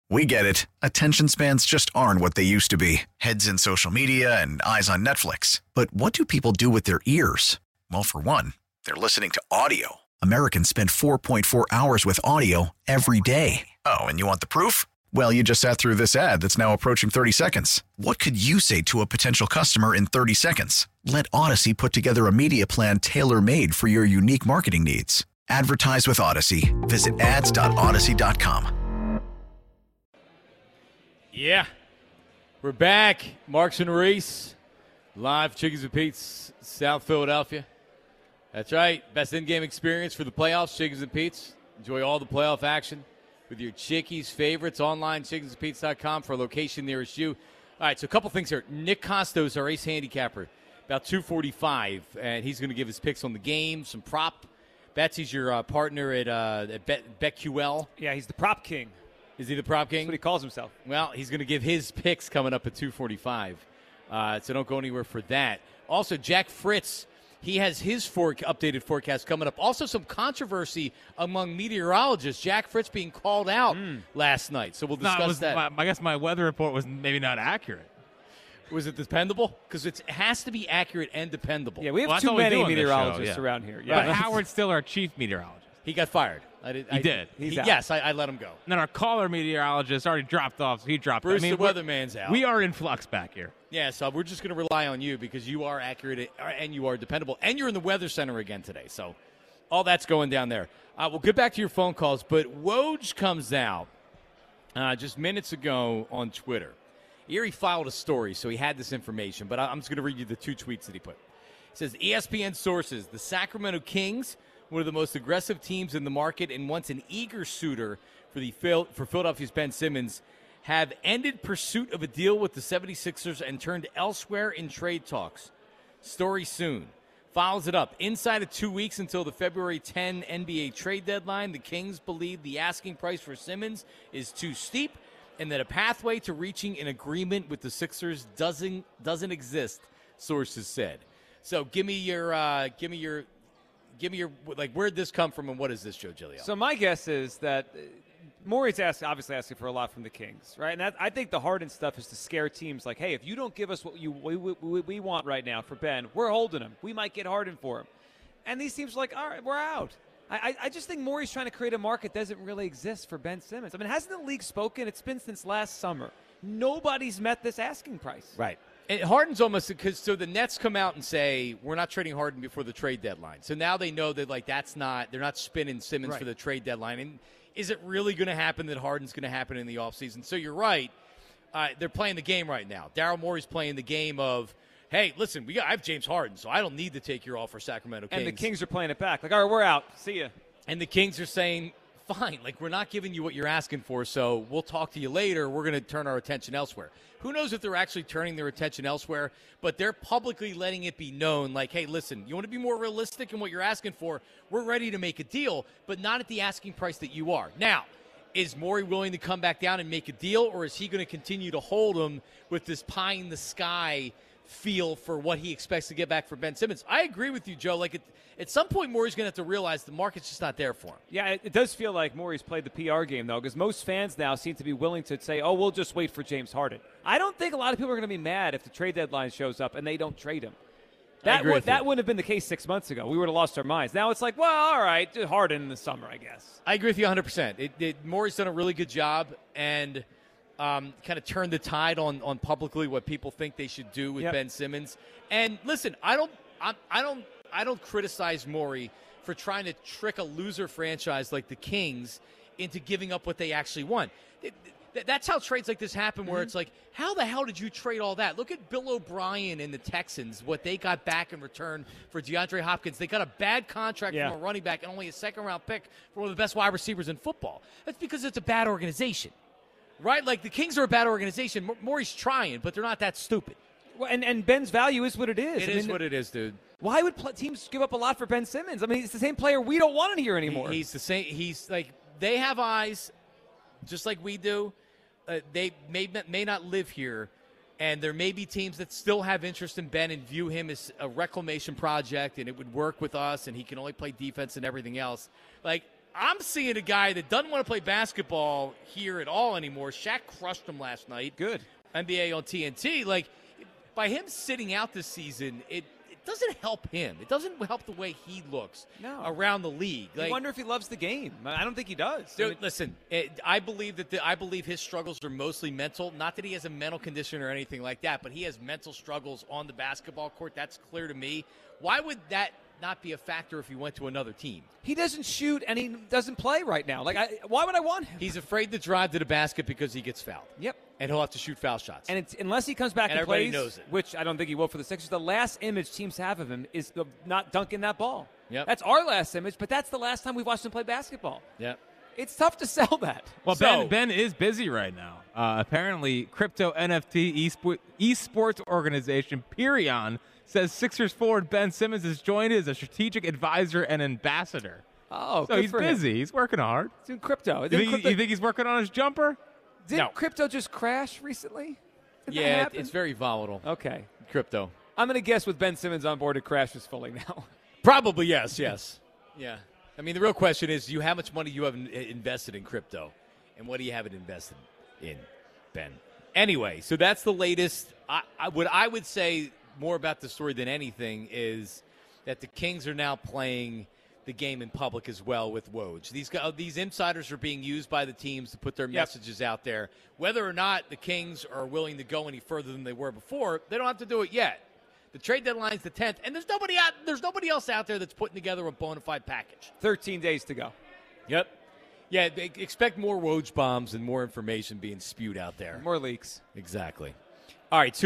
We get it. Attention spans just aren't what they used to be. Heads in social media and eyes on Netflix. But what do people do with their ears? Well, for one, they're listening to audio. Americans spend 4.4 hours with audio every day. Oh, and you want the proof? Well, you just sat through this ad that's now approaching 30 seconds. What could you say to a potential customer in 30 seconds? Let Odyssey put together a media plan tailor-made for your unique marketing needs. Advertise with Odyssey. Visit ads.odyssey.com. Yeah, we're back. Marks and Reese, live Chickies and Pete's, South Philadelphia. That's right, best in-game experience for the playoffs, Chickies and Pete's. Enjoy all the playoff action with your Chickies favorites online, chickiesandpete's.com for a location nearest you. All right, so a couple things here. Nick Costos, our ace handicapper, about 245, and he's going to give his picks on the game, some prop. Betsy's your partner at BetQL. Yeah, he's the prop king. Is he the prop king? That's what he calls himself. Well, he's going to give his picks coming up at 245. So don't go anywhere for that. Also, Jack Fritz, he has his updated forecast coming up. Also, some controversy among meteorologists. Jack Fritz being called out last night. So we'll discuss that. I guess my weather report was maybe not accurate. Was it dependable? Because it has to be accurate and dependable. Yeah, we have too many meteorologists around here. Yeah. But Howard's still our chief meteorologist. He got fired. He did. Yes, I let him go. And then our caller meteorologist already dropped off, so he dropped Bruce, the weatherman's out. We are in flux back here. Yeah, so we're just going to rely on you because you are accurate and you are dependable. And you're in the weather center again today. So all that's going down there. We'll get back to your phone calls. But Woj comes out just minutes ago on Twitter. Erie filed a story, so he had this information. But I'm just going to read you the two tweets that he put. It says, ESPN sources, the Sacramento Kings, one of the most aggressive teams in the market and once an eager suitor for Philadelphia's Ben Simmons, have ended pursuit of a deal with the 76ers and turned elsewhere in trade talks. Story soon. Follows it up. Inside of 2 weeks until the February 10 NBA trade deadline, the Kings believe the asking price for Simmons is too steep and that a pathway to reaching an agreement with the Sixers doesn't exist, sources said. So give me your where'd this come from and what is this, Joe Giglio? So my guess is that Morey's obviously asking for a lot from the Kings, right? And I think the Harden stuff is to scare teams like, hey, if you don't give us what we want right now for Ben, we're holding him. We might get Harden for him. And these teams are like, all right, we're out. I just think Morey's trying to create a market that doesn't really exist for Ben Simmons. I mean, hasn't the league spoken? It's been since last summer. Nobody's met this asking price. Right. And Harden's almost because so the Nets come out and say we're not trading Harden before the trade deadline. So now they know that they're not spinning Simmons for the trade deadline. And is it really going to happen that Harden's going to happen in the offseason? So you're right. They're playing the game right now. Daryl Morey's playing the game of, hey, listen, I have James Harden, so I don't need to take your offer, Sacramento Kings. And the Kings are playing it back. Like, all right, we're out. See ya. And the Kings are saying, fine, we're not giving you what you're asking for, so we'll talk to you later. We're going to turn our attention elsewhere. Who knows if they're actually turning their attention elsewhere, but they're publicly letting it be known, hey, listen, you want to be more realistic in what you're asking for? We're ready to make a deal, but not at the asking price that you are. Now, is Morey willing to come back down and make a deal, or is he going to continue to hold him with this pie-in-the-sky feel for what he expects to get back for Ben Simmons? I agree with you, Joe. At some point, Morey's going to have to realize the market's just not there for him. Yeah, it does feel like Morey's played the PR game, though, because most fans now seem to be willing to say, oh, we'll just wait for James Harden. I don't think a lot of people are going to be mad if the trade deadline shows up and they don't trade him. That wouldn't have been the case 6 months ago. We would have lost our minds. Now it's like, well, all right, Harden in the summer, I guess. I agree with you 100%. Morey's done a really good job and kind of turned the tide on publicly what people think they should do with Ben Simmons. And listen, I don't criticize Morey for trying to trick a loser franchise like the Kings into giving up what they actually want. That's how trades like this happen, where it's like, how the hell did you trade all that? Look at Bill O'Brien and the Texans, what they got back in return for DeAndre Hopkins. They got a bad contract from a running back and only a second-round pick for one of the best wide receivers in football. That's because it's a bad organization, right? The Kings are a bad organization. Morey's trying, but they're not that stupid. Well, and Ben's value is what it is. It is what it is, dude. Why would teams give up a lot for Ben Simmons? I mean, he's the same player we don't want in here anymore. He's the same. He's they have eyes just like we do. They may not live here, and there may be teams that still have interest in Ben and view him as a reclamation project, and it would work with us, and he can only play defense and everything else. I'm seeing a guy that doesn't want to play basketball here at all anymore. Shaq crushed him last night. Good. NBA on TNT. Like, by him sitting out this season, it doesn't help him. It doesn't help the way he looks around the league. I wonder if he loves the game. I don't think he does. Dude, listen, I believe his struggles are mostly mental. Not that he has a mental condition or anything like that, but he has mental struggles on the basketball court. That's clear to me. Why would that not be a factor if he went to another team? He doesn't shoot and he doesn't play right now. Why would I want him? He's afraid to drive to the basket because he gets fouled. Yep. And he'll have to shoot foul shots. And unless he comes back and everybody plays, knows it. which I don't think he will for the Sixers, the last image teams have of him is not dunking that ball. Yep. That's our last image, but that's the last time we've watched him play basketball. Yep. It's tough to sell that. Well, Ben is busy right now. Apparently, crypto NFT esports organization Perion says Sixers forward Ben Simmons has joined as a strategic advisor and ambassador. Oh, so he's busy. Him. He's working hard. He's doing crypto. You think he's working on his jumper? Didn't crypto just crash recently? Yeah, it's very volatile. Okay. Crypto. I'm going to guess with Ben Simmons on board, it crashes fully now. Probably, yes. Yeah. I mean, the real question is, how much money you have invested in crypto? And what do you have it invested in, Ben? Anyway, so that's the latest. What I would say more about the story than anything is that the Kings are now playing the game in public as well with Woj. These insiders are being used by the teams to put their messages out there. Whether or not the Kings are willing to go any further than they were before, they don't have to do it yet. The trade deadline's the 10th, and there's nobody else out there that's putting together a bona fide package. 13 days to go. Yep. Yeah, expect more Woj bombs and more information being spewed out there. More leaks. Exactly. All right,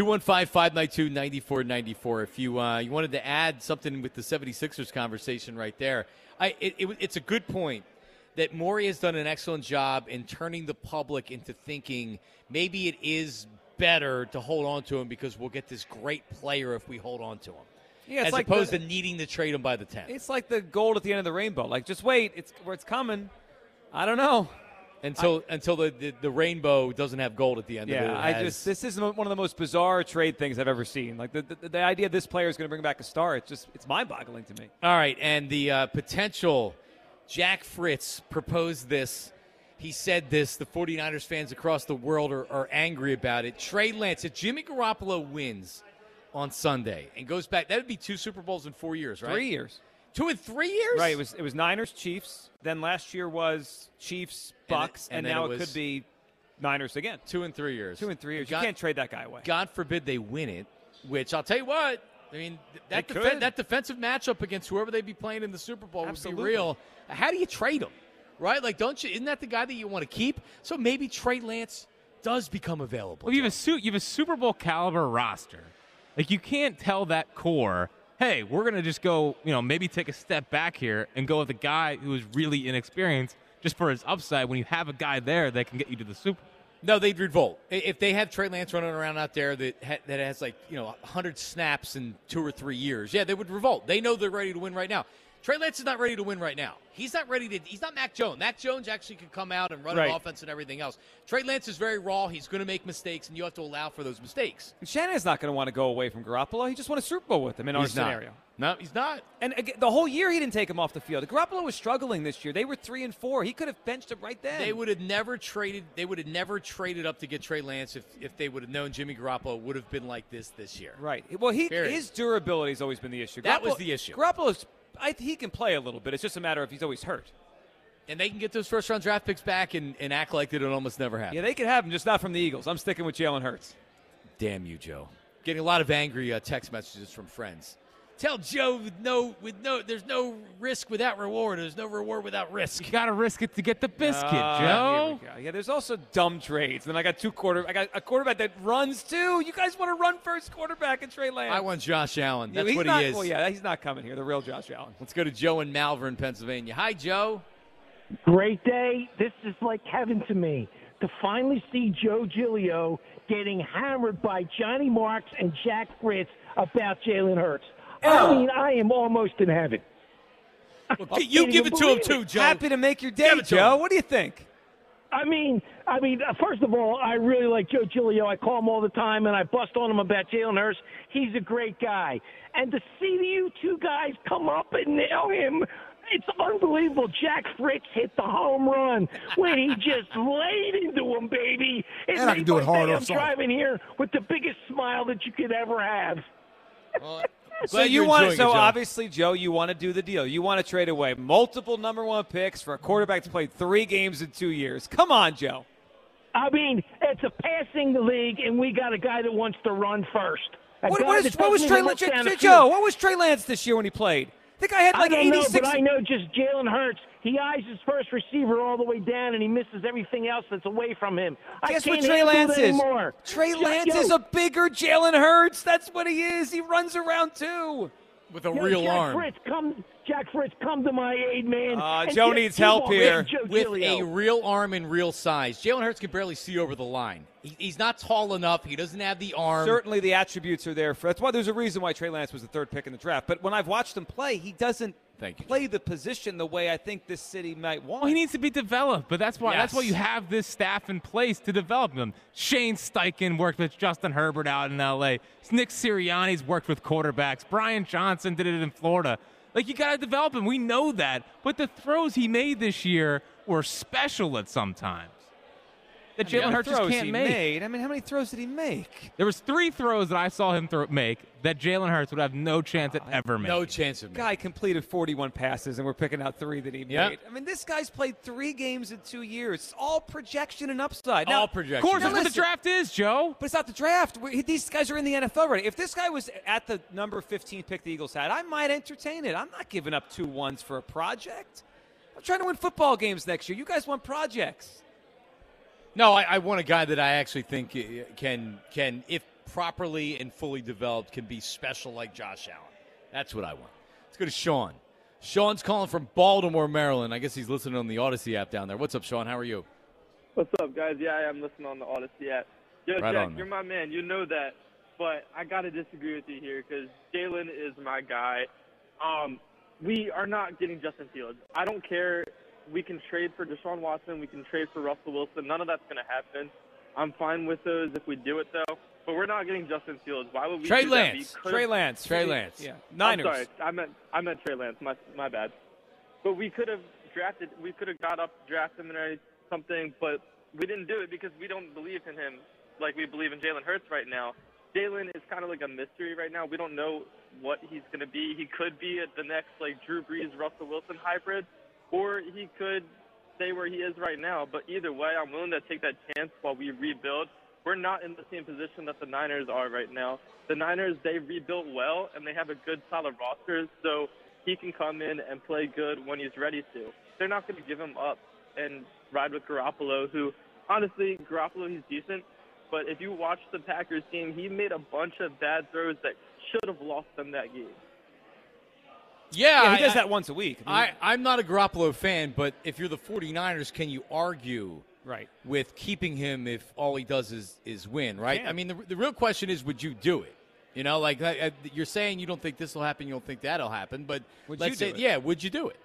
215-592-9494. If you wanted to add something with the 76ers conversation right there, it's a good point that Morey has done an excellent job in turning the public into thinking maybe it is better to hold on to him because we'll get this great player if we hold on to him. Yeah, as opposed to needing to trade him by the 10th. It's like the gold at the end of the rainbow. Like, just wait, it's coming. I don't know. Until the rainbow doesn't have gold at the end of it. Yeah, this is one of the most bizarre trade things I've ever seen. Like the idea this player is going to bring back a star, it's mind-boggling to me. All right, and the potential, Jack Fritz proposed this. He said this. The 49ers fans across the world are angry about it. Trey Lance, if Jimmy Garoppolo wins on Sunday and goes back, that would be 2 Super Bowls in 4 years, right? 3 years. 2 in 3 years? Right. It was Niners, Chiefs. Then last year was Chiefs, Bucks, and now it could be Niners again. 2 in 3 years. 2 in 3 years. You can't trade that guy away. God forbid they win it, which I'll tell you what, I mean, that defensive matchup against whoever they be playing in the Super Bowl would be real. How do you trade him? Right? Like, isn't that the guy that you want to keep? So maybe Trey Lance does become available. Well, you have a Super Bowl caliber roster. Like, you can't tell that core, hey, we're going to just go, maybe take a step back here and go with a guy who is really inexperienced just for his upside when you have a guy there that can get you to the Super Bowl. No, they'd revolt. If they have Trey Lance running around out there that has 100 snaps in 2 or 3 years, yeah, they would revolt. They know they're ready to win right now. Trey Lance is not ready to win right now. He's not Mac Jones. Mac Jones actually can come out and run an offense and everything else. Trey Lance is very raw. He's going to make mistakes, and you have to allow for those mistakes. And Shanahan's not going to want to go away from Garoppolo. He just won a Super Bowl with him in our scenario. No, he's not. And again, the whole year he didn't take him off the field. Garoppolo was struggling this year. They were 3-4. He could have benched him right then. They would have never traded up to get Trey Lance if they would have known Jimmy Garoppolo would have been like this year. Right. Well, his durability has always been the issue. That was the issue. Garoppolo's he can play a little bit. It's just a matter of he's always hurt. And they can get those first-round draft picks back and act like it almost never happened. Yeah, they can have them, just not from the Eagles. I'm sticking with Jalen Hurts. Damn you, Joe. Getting a lot of angry text messages from friends. Tell Joe there's no risk without reward. There's no reward without risk. You got to risk it to get the biscuit, Joe. Here we go. Yeah, there's also dumb trades. Then I got a quarterback that runs too. You guys want to run first quarterback and Trey Lance? I want Josh Allen. That's what he is. Well, yeah, he's not coming here. The real Josh Allen. Let's go to Joe in Malvern, Pennsylvania. Hi, Joe. Great day. This is like heaven to me. To finally see Joe Giglio getting hammered by Johnny Marks and Jack Fritz about Jalen Hurts. I mean, I am almost in heaven. Well, you give it to him too, Joe. Happy to make your day, Joe. What do you think? I mean, first of all, I really like Joe Giglio. I call him all the time, and I bust on him about Jalen Hurts. He's a great guy. And to see you two guys come up and nail him It's unbelievable. Jack Fritz hit the home run when he just laid into him, baby. And I can do it hard or I'm soft. driving here with the biggest smile that you could ever have. Well, So glad you you're want enjoying so it, Joe. obviously, Joe, you want to do the deal. You want to trade away multiple number one picks for a quarterback that's played 3 games in 2 years. Come on, Joe. I mean, it's a passing league, and we got a guy that wants to run first. What was Trey Lance? Joe, what was Trey Lance this year when he played? I think I had like I don't 86. know, but I know just Jalen Hurts. He eyes his first receiver all the way down, and he misses everything else that's away from him. Guess I what can't Trey handle Lance it is? anymore. Trey Lance is a bigger Jalen Hurts. That's what he is. He runs around too. With a real arm. Jack Fritz, come to my aid, man. And Joe get needs the help ball here. to Joe With Giglio. a real arm and real size. Jalen Hurts can barely see over the line. He's not tall enough. He doesn't have the arm. Certainly the attributes are there. That's why there's a reason why Trey Lance was the 3rd pick in the draft. But when I've watched him play, he doesn't play the position the way I think this city might want. Well, he needs to be developed, but that's why Yes. you have this staff in place to develop them. Shane Steichen worked with Justin Herbert out in L.A. Nick Sirianni's worked with quarterbacks. Brian Johnson did it in Florida. Like, you got to develop him. We know that. But the throws he made this year were special at some times that Jalen Hurts just can't make. I mean, how many throws did he make? There was 3 throws that I saw him make that Jalen Hurts would have no chance at ever making. No chance of Guy completed 41 passes, and we're picking out 3 that he Yeah. made. I mean, this guy's played 3 games in 2 years. It's all projection and upside. All Now, projection. Of course, Now that's what the listen. draft is, Joe. But it's not the draft. These guys are in the NFL already. If this guy was at the number 15 pick the Eagles had, I might entertain it. I'm not giving up 2 1s for a project. I'm trying to win football games next year. You guys want projects. No, I want a guy that I actually think can, if properly and fully developed, can be special like Josh Allen. That's what I want. Let's go to Sean. Sean's calling from Baltimore, Maryland. I guess he's listening on the Odyssey app down there. What's up, Sean? How are you? What's up, guys? Yeah, I am listening on the Odyssey app. Yo, Right Jack, on, man. you're my man. You know that. But I got to disagree with you here because Jalen is my guy. We are not getting Justin Fields. I don't care. We can trade for Deshaun Watson. We can trade for Russell Wilson. None of that's going to happen. I'm fine with those if we do it, though. But we're not getting Justin Fields. Why would we Trey do that? Lance. Trey Lance. Yeah. Niners. I'm sorry. I meant Trey Lance. My bad. But we could have drafted. We could have got up, drafted him or something. But we didn't do it because we don't believe in him like we believe in Jalen Hurts right now. Jalen is kind of like a mystery right now. We don't know what he's going to be. He could be the next Drew Brees, Russell Wilson hybrid, or he could stay where he is right now. But either way, I'm willing to take that chance while we rebuild. We're not in the same position that the Niners are right now. The Niners, they rebuilt well, and they have a good, solid roster, so he can come in and play good when he's ready to. They're not going to give him up and ride with Garoppolo, who, honestly, Garoppolo, he's decent. But if you watch the Packers game, he made a bunch of bad throws that should have lost them that game. Yeah, he does that once a week. I'm not a Garoppolo fan, but if you're the 49ers, can you argue with keeping him if all he does is win, right? Can. I mean, the real question is, would you do it? You know, you're saying you don't think this will happen, you don't think that'll happen, but let's say, would you do it?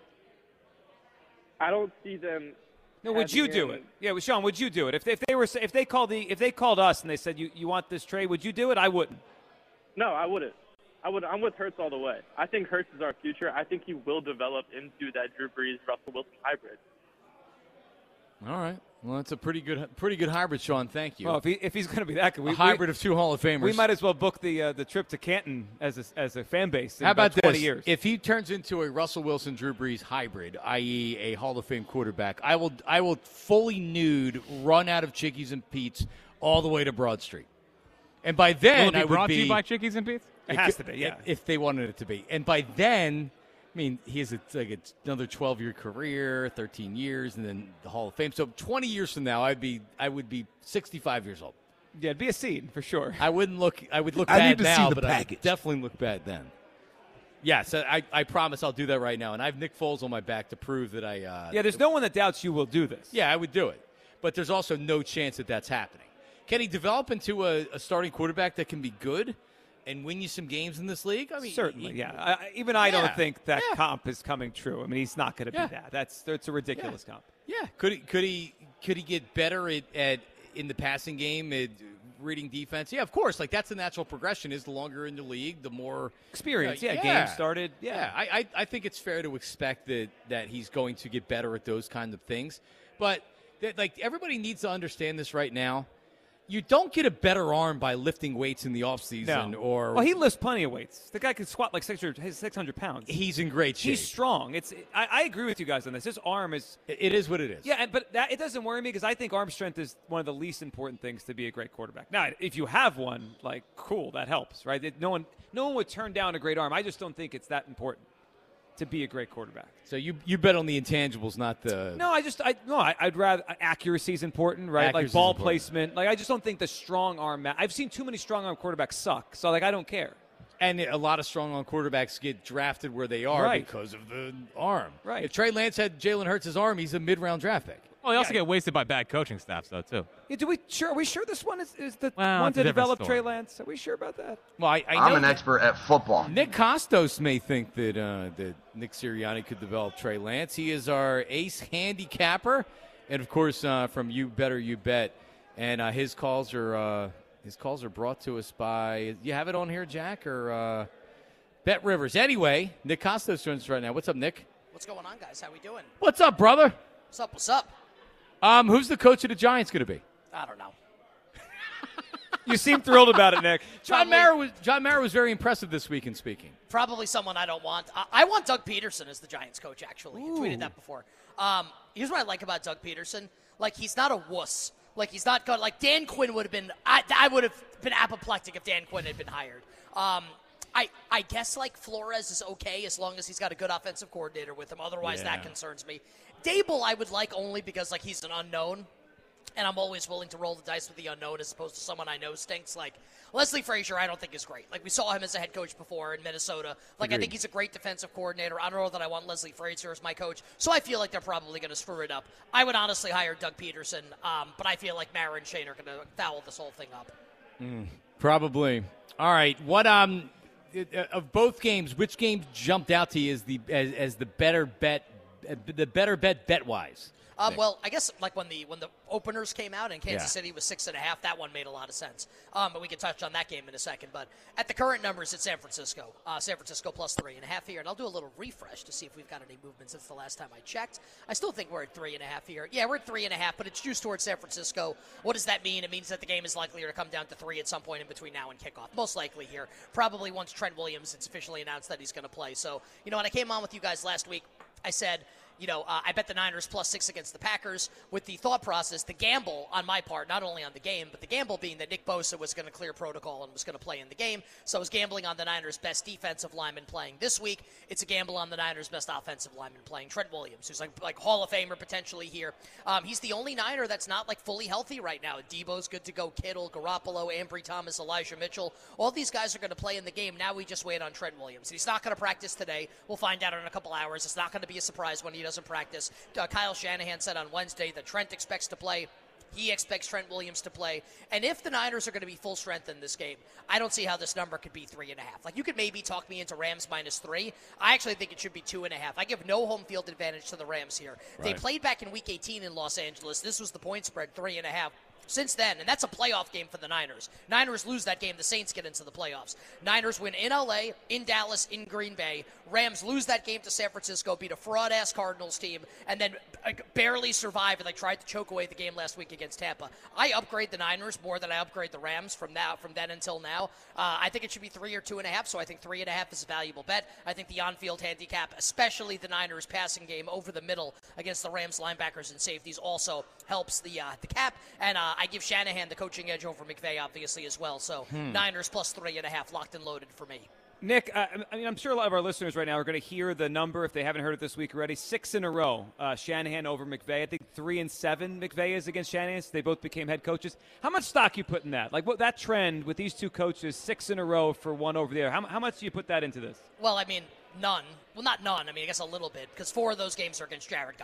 I don't see them. No, would you do it? Yeah, well, Sean, would you do it? If they called us and they said you want this trade, would you do it? I wouldn't. No, I wouldn't. I'm with Hurts all the way. I think Hurts is our future. I think he will develop into that Drew Brees, Russell Wilson hybrid. All right. Well, that's a pretty good hybrid, Sean. Thank you. Well, if he's going to be that good, a hybrid of 2 Hall of Famers. We might as well book the trip to Canton as a fan base. How about 20 this? years. If he turns into a Russell Wilson, Drew Brees hybrid, i.e., a Hall of Fame quarterback, I will fully nude run out of Chickies and Pete's all the way to Broad Street. And by then, Will it be I would brought be to you by Chickies and Pete's? It has to be, yeah. If they wanted it to be. And by then, I mean, he has another 12-year career, 13 years, and then the Hall of Fame. So 20 years from now, I would be 65 years old. Yeah, it'd be a seed for sure. I would look I bad need to now, see the but I package. would definitely look bad then. Yes, I promise I'll do that right now. And I have Nick Foles on my back to prove that I Yeah, there's no one that doubts you will do this. Yeah, I would do it. But there's also no chance that that's happening. Can he develop into a starting quarterback that can be good and win you some games in this league? I mean, Certainly, yeah. I don't think that comp is coming true. I mean, he's not going to be that. That's a ridiculous comp. Yeah. Could he get better at in the passing game reading defense. Yeah, of course. Like, that's the natural progression is the longer you're in the league, the more experience. Game started. Yeah. I think it's fair to expect that he's going to get better at those kinds of things. But, like, everybody needs to understand this right now. You don't get a better arm by lifting weights in the offseason. No. Or well, he lifts plenty of weights. The guy can squat like 600 pounds. He's in great shape. He's strong. I agree with you guys on this. His arm is... It is what it is. Yeah, but it doesn't worry me because I think arm strength is one of the least important things to be a great quarterback. Now, if you have one, like, cool, that helps, right? No one would turn down a great arm. I just don't think it's that important to be a great quarterback. So you bet on the intangibles, not the... No, I'd rather... Accuracy is important, right? Accuracy like ball is important. placement. Like, I just don't think the strong arm... I've seen too many strong arm quarterbacks suck, so, like, I don't care. And a lot of strong arm quarterbacks get drafted where they are Right. because of the arm. Right. If Trey Lance had Jalen Hurts' arm, he's a mid-round draft pick. Well, they also get wasted by bad coaching staffs, though, too. Yeah, are we sure this one is the Well, one it's a to different develop story. Trey Lance? Are we sure about that? Well, I know I'm an expert at football. Nick Costos may think that Nick Sirianni could develop Trey Lance. He is our ace handicapper, and of course from You Better You Bet. And his calls are brought to us by. You have it on here, Jack, or Bet Rivers. Anyway, Nick Costos joins us right now. What's up, Nick? What's going on, guys? How we doing? What's up, brother? What's up? What's up? Who's the coach of the Giants going to be? I don't know. You seem thrilled about it, Nick. John Mara was very impressive this week in speaking. Probably someone I don't want. I want Doug Peterson as the Giants coach, actually. I tweeted that before. Here's what I like about Doug Peterson. Like, he's not a wuss. Like, he's not good. Like, Dan Quinn would have been – I would have been apoplectic if Dan Quinn had been hired. I guess, like, Flores is okay as long as he's got a good offensive coordinator with him. Otherwise, that concerns me. Dable I would like only because, like, he's an unknown. And I'm always willing to roll the dice with the unknown as opposed to someone I know stinks. Like, Leslie Frazier, I don't think is great. Like, we saw him as a head coach before in Minnesota. Like, I think he's a great defensive coordinator. I don't know that I want Leslie Frazier as my coach. So I feel like they're probably going to screw it up. I would honestly hire Doug Peterson, but I feel like Mara and Shane are going to foul this whole thing up. Probably. All right. What of both games, which game jumped out to you as the better bet bet-wise? Well, I guess like when the openers came out and Kansas City was 6.5, that one made a lot of sense. But we can touch on that game in a second. But at the current numbers, it's San Francisco. San Francisco plus 3.5 here. And I'll do a little refresh to see if we've got any movement since the last time I checked. I still think we're at 3.5 here. Yeah, we're at 3.5, but it's juiced towards San Francisco. What does that mean? It means that the game is likelier to come down to 3 at some point in between now and kickoff. Most likely here. Probably once Trent Williams, it's officially announced that he's going to play. So, when I came on with you guys last week, I said, I bet the Niners plus 6 against the Packers with the thought process, the gamble on my part, not only on the game, but the gamble being that Nick Bosa was going to clear protocol and was going to play in the game. So I was gambling on the Niners' best defensive lineman playing this week. It's a gamble on the Niners' best offensive lineman playing, Trent Williams, who's like Hall of Famer potentially here. He's the only Niner that's not like fully healthy right now. Debo's good to go. Kittle, Garoppolo, Ambry Thomas, Elijah Mitchell. All these guys are going to play in the game. Now we just wait on Trent Williams. He's not going to practice today. We'll find out in a couple hours. It's not going to be a surprise when he doesn't practice. Kyle Shanahan said on Wednesday that Trent expects to play. He expects Trent Williams to play. And if the Niners are going to be full strength in this game, I don't see how this number could be 3.5. Like, you could maybe talk me into Rams minus 3. I actually think it should be 2.5. I give no home field advantage to the Rams here. Right. They played back in Week 18 in Los Angeles. This was the point spread, 3.5. Since then, and that's a playoff game for the Niners. Niners lose that game, the Saints get into the playoffs. Niners win in L.A., in Dallas, in Green Bay. Rams lose that game to San Francisco, beat a fraud-ass Cardinals team, and then barely survive, and they tried to choke away the game last week against Tampa. I upgrade the Niners more than I upgrade the Rams from then until now. I think it should be 3 or 2.5, so I think 3.5 is a valuable bet. I think the on-field handicap, especially the Niners passing game over the middle against the Rams linebackers and safeties, also helps the cap, and I give Shanahan the coaching edge over McVay, obviously, as well. So Niners plus 3.5, locked and loaded for me. Nick, I'm sure a lot of our listeners right now are going to hear the number if they haven't heard it this week already. 6 in a row, Shanahan over McVay. I think 3-7 McVay is against Shanahan. So they both became head coaches. How much stock you put in that? Like, what that trend with these two coaches, 6 in a row for one over the other. How much do you put that into this? Well, I mean, none. Well, not none. I mean, I guess a little bit, because 4 of those games are against Jared Goff.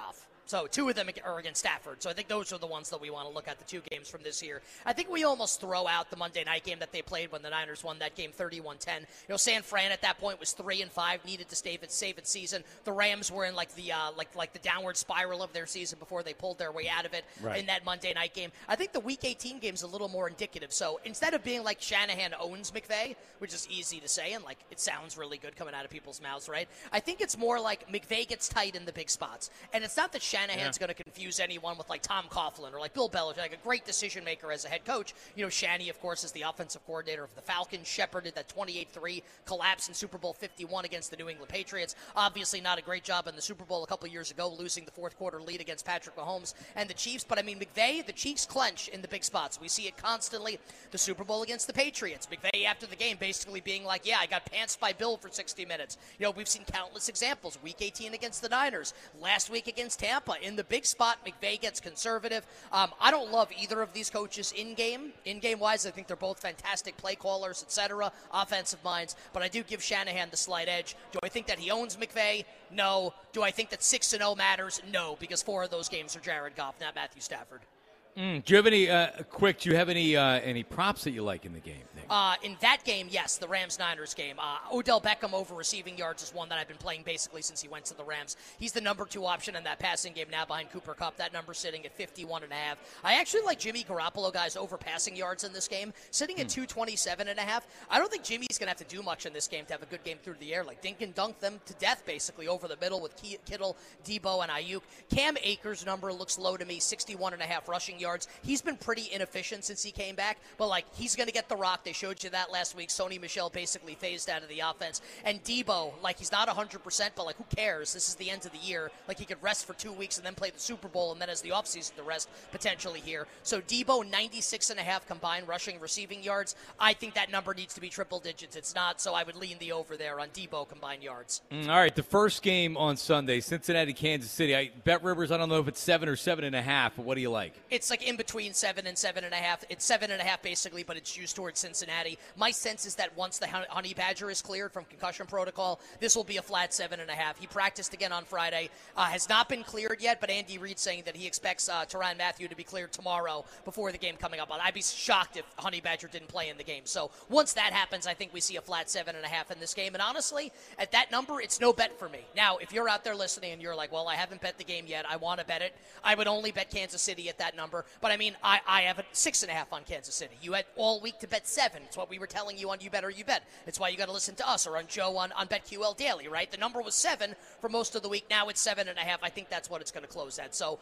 So 2 of them are against Stafford. So I think those are the ones that we want to look at, the 2 games from this year. I think we almost throw out the Monday night game that they played when the Niners won that game 31-10. San Fran at that point was 3-5, needed to save its season. The Rams were in like the downward spiral of their season before they pulled their way out of it in that Monday night game. I think the Week 18 game is a little more indicative. So instead of being like Shanahan owns McVay, which is easy to say and like it sounds really good coming out of people's mouths, right? I think it's more like McVay gets tight in the big spots. And it's not that Shanahan's going to confuse anyone with like Tom Coughlin or like Bill Belichick, like a great decision maker as a head coach. Shanny, of course, is the offensive coordinator of the Falcons, shepherded that 28-3 collapse in Super Bowl 51 against the New England Patriots. Obviously not a great job in the Super Bowl a couple years ago, losing the fourth quarter lead against Patrick Mahomes and the Chiefs. But I mean, McVay, the Chiefs clench in the big spots. We see it constantly. The Super Bowl against the Patriots. McVay after the game basically being like, I got pantsed by Bill for 60 minutes. We've seen countless examples. Week 18 against the Niners. Last week against Tampa. In the big spot, McVay gets conservative. I don't love either of these coaches in-game. In-game-wise, I think they're both fantastic play callers, etc., offensive minds. But I do give Shanahan the slight edge. Do I think that he owns McVay? No. Do I think that 6-0 matters? No, because 4 of those games are Jared Goff, not Matthew Stafford. Do you have any do you have any props that you like in the game, Nick? In that game, yes, the Rams-Niners game. Odell Beckham over receiving yards is one that I've been playing basically since he went to the Rams. He's the number 2 option in that passing game now behind Cooper Kupp. That number sitting at 51.5. I actually like Jimmy Garoppolo, guys, over passing yards in this game, sitting at 227.5. I don't think Jimmy's going to have to do much in this game to have a good game through the air. Like dink and dunk them to death, basically, over the middle with Kittle, Debo, and Ayuk. Cam Akers' number looks low to me, 61.5 rushing yards. He's been pretty inefficient since he came back, but like he's going to get the rock. They showed you that last week. Sony Michel basically phased out of the offense. And Debo, like he's not 100%, but like who cares? This is the end of the year. Like he could rest for 2 weeks and then play the Super Bowl, and then as the offseason the rest potentially here. So Debo, 96.5 combined rushing receiving yards. I think that number needs to be triple digits. It's not, so I would lean the over there on Debo combined yards. All right, the first game on Sunday, Cincinnati, Kansas City. I bet Rivers, I don't know if it's 7 or 7.5, but what do you like? It's like in between 7 and 7.5. It's 7.5 basically, but it's used towards Cincinnati. My sense is that once the Honey Badger is cleared from concussion protocol, this will be a flat 7.5. He practiced again on Friday. Has not been cleared yet, but Andy Reid saying that he expects Tyrann Mathieu to be cleared tomorrow before the game coming up. I'd be shocked if Honey Badger didn't play in the game. So once that happens, I think we see a flat 7.5 in this game. And honestly, at that number, it's no bet for me. Now, if you're out there listening and you're like, well, I haven't bet the game yet, I want to bet it, I would only bet Kansas City at that number. But I mean, I have a 6.5 on Kansas City. You had all week to bet 7. It's what we were telling you on You Bet or You Bet. It's why you got to listen to us or on Joe on BetQL Daily, right? The number was 7 for most of the week. Now it's 7.5. I think that's what it's going to close at. So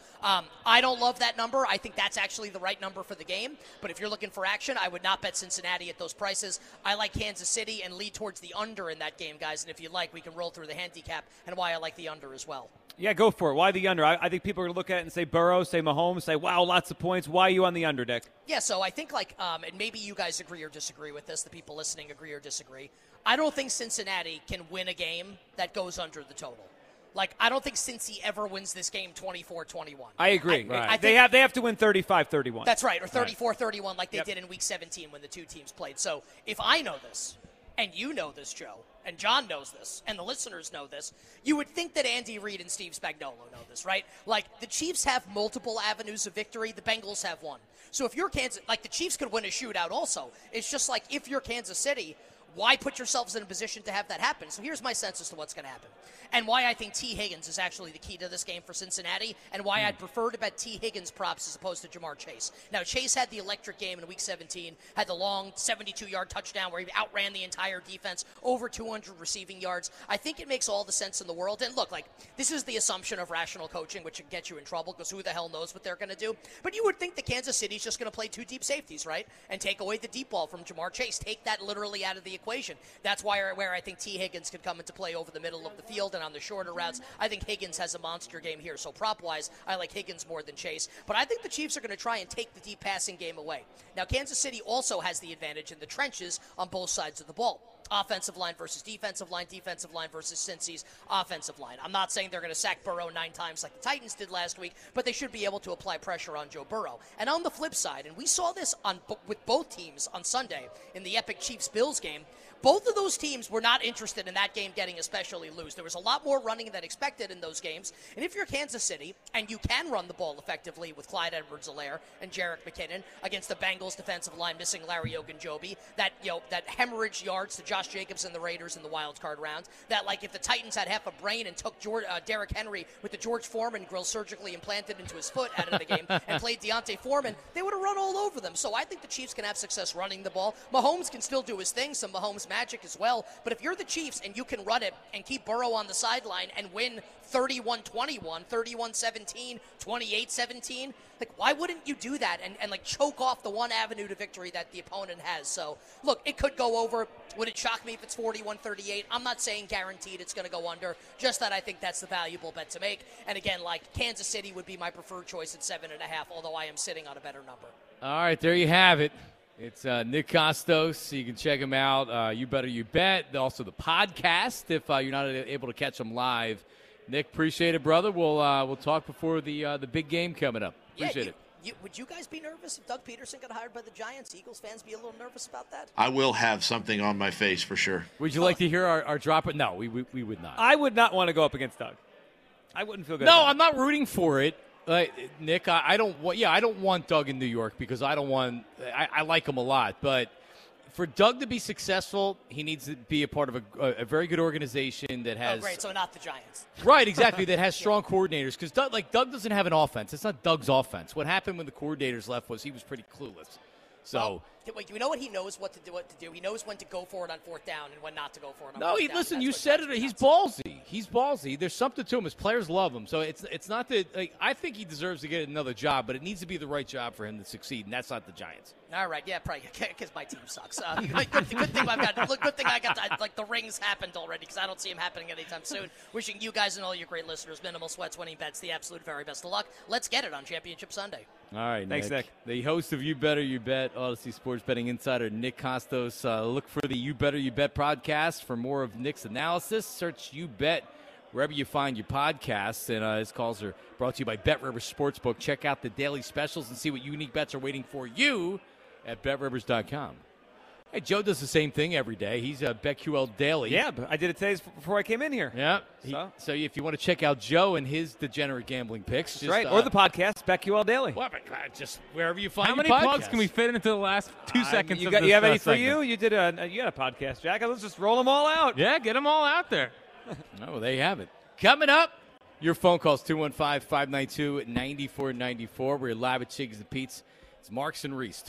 I don't love that number. I think that's actually the right number for the game. But if you're looking for action, I would not bet Cincinnati at those prices. I like Kansas City and lead towards the under in that game, guys. And if you like, we can roll through the handicap and why I like the under as well. Yeah, go for it. Why the under? I think people are going to look at it and say Burrow, say Mahomes, say, wow, lots of points. Why are you on the under, Dick? Yeah, so I think and maybe you guys agree or disagree with this, the people listening agree or disagree. I don't think Cincinnati can win a game that goes under the total. Like, I don't think Cincy ever wins this game 24-21. I agree. I think they have to win 35-31. That's right, or 34-31 like they did in Week 17 when the two teams played. So if I know this, and you know this, Joe, and John knows this, and the listeners know this, you would think that Andy Reid and Steve Spagnuolo know this, right? Like, the Chiefs have multiple avenues of victory. The Bengals have one. So if you're Kansas, like, the Chiefs could win a shootout also. It's just like, if you're Kansas City, why put yourselves in a position to have that happen? So here's my sense as to what's going to happen. And why I think T. Higgins is actually the key to this game for Cincinnati, and why I'd prefer to bet T. Higgins props as opposed to Jamar Chase. Now, Chase had the electric game in Week 17, had the long 72-yard touchdown where he outran the entire defense, over 200 receiving yards. I think it makes all the sense in the world. And look, like, this is the assumption of rational coaching, which can get you in trouble because who the hell knows what they're going to do. But you would think that Kansas City's just going to play 2 deep safeties, right? And take away the deep ball from Jamar Chase. Take that literally out of the equation. That's where I think T. Higgins could come into play over the middle of the field and on the shorter routes. I think Higgins has a monster game here. So prop-wise, I like Higgins more than Chase. But I think the Chiefs are going to try and take the deep passing game away. Now, Kansas City also has the advantage in the trenches on both sides of the ball. Offensive line versus defensive line versus Cincy's offensive line. I'm not saying they're going to sack Burrow 9 times like the Titans did last week, but they should be able to apply pressure on Joe Burrow. And on the flip side, and we saw this with both teams on Sunday in the epic Chiefs-Bills game, both of those teams were not interested in that game getting especially loose. There was a lot more running than expected in those games. And if you're Kansas City and you can run the ball effectively with Clyde Edwards-Helaire and Jerick McKinnon against the Bengals defensive line missing Larry Ogunjobi, that hemorrhage yards to Josh Jacobs and the Raiders in the wild card round, that like if the Titans had half a brain and took Derrick Henry with the George Foreman grill surgically implanted into his foot out of the game and played Deontay Foreman, they would have run all over them. So I think the Chiefs can have success running the ball. Mahomes can still do his thing, some Mahomes magic as well. But if you're the Chiefs and you can run it and keep Burrow on the sideline and win 31-21, 31-17, 28-17, like why wouldn't you do that and like choke off the one avenue to victory that the opponent has? So look, it could go over. Would it shock me if it's 41-38? I'm not saying guaranteed it's going to go under, just that I think that's the valuable bet to make. And again, like Kansas City would be my preferred choice at 7.5, although I am sitting on a better number. All right, there you have it. It's Nick Kostos. You can check him out. You Better You Bet. Also the podcast if you're not able to catch him live. Nick, appreciate it, brother. We'll talk before the big game coming up. Appreciate it. Would you guys be nervous if Doug Peterson got hired by the Giants? Eagles fans be a little nervous about that? I will have something on my face for sure. Would you like to hear our drop? No, we would not. I would not want to go up against Doug. I wouldn't feel good. No, I'm not rooting for it. Nick, I don't want Doug in New York because I like him a lot. But for Doug to be successful, he needs to be a part of a very good organization that has. Oh, great. So not the Giants. Right, exactly. That has strong coordinators because Doug doesn't have an offense. It's not Doug's offense. What happened when the coordinators left was he was pretty clueless. So. You know what he knows what to do. He knows when to go for it on fourth down and when not to go for it on fourth down. No, listen, you said it. He's ballsy. He's ballsy. There's something to him. His players love him. So it's not that I think he deserves to get another job, but it needs to be the right job for him to succeed, and that's not the Giants. All right, yeah, probably because my team sucks. Good thing I got like the rings happened already because I don't see them happening anytime soon. Wishing you guys and all your great listeners minimal sweats, winning bets, the absolute very best of luck. Let's get it on Championship Sunday. All right, thanks, Nick. The host of You Better You Bet, Odyssey Sports Betting Insider, Nick Kostos. Look for the You Better You Bet podcast for more of Nick's analysis. Search You Bet wherever you find your podcasts. And his calls are brought to you by BetRivers Sportsbook. Check out the daily specials and see what unique bets are waiting for you at BetRivers.com. Hey, Joe does the same thing every day. He's a BetQL Daily. Yeah, but I did it today before I came in here. Yeah. So if you want to check out Joe and his degenerate gambling picks. That's right. Or the podcast, BetQL Daily. Well, just wherever you find How many podcasts. Plugs can we fit into the last 2 seconds of this You have any for segment? you? You got a podcast, Jack. Let's just roll them all out. Yeah, get them all out there. Oh, there you have it. Coming up, your phone calls 215-592-9494. We're live at Chiggs and Pete's. It's Marks and Reese,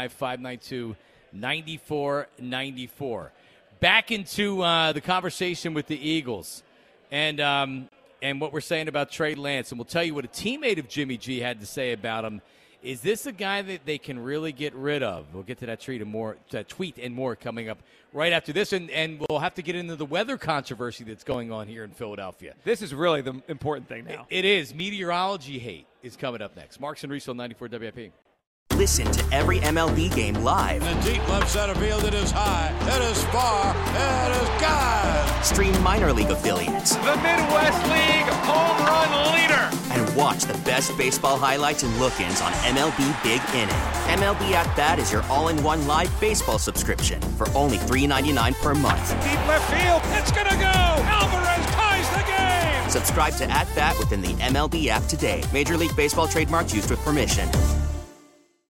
215-592-9494. Back into the conversation with the Eagles and what we're saying about Trey Lance. And we'll tell you what a teammate of Jimmy G had to say about him. Is this a guy that they can really get rid of? We'll get to that tweet and more coming up right after this. And we'll have to get into the weather controversy that's going on here in Philadelphia. This is really the important thing now. It is. Meteorology hate is coming up next. Marks and Reese on 94 WIP. Listen to every MLB game live. In the deep left center field, it is high, it is far, it is gone. Stream minor league affiliates. The Midwest League home run leader. And watch the best baseball highlights and look-ins on MLB Big Inning. MLB At Bat is your all-in-one live baseball subscription for only $3.99 per month. Deep left field, it's gonna go. Alvarez ties the game. Subscribe to At Bat within the MLB app today. Major League Baseball trademarks used with permission.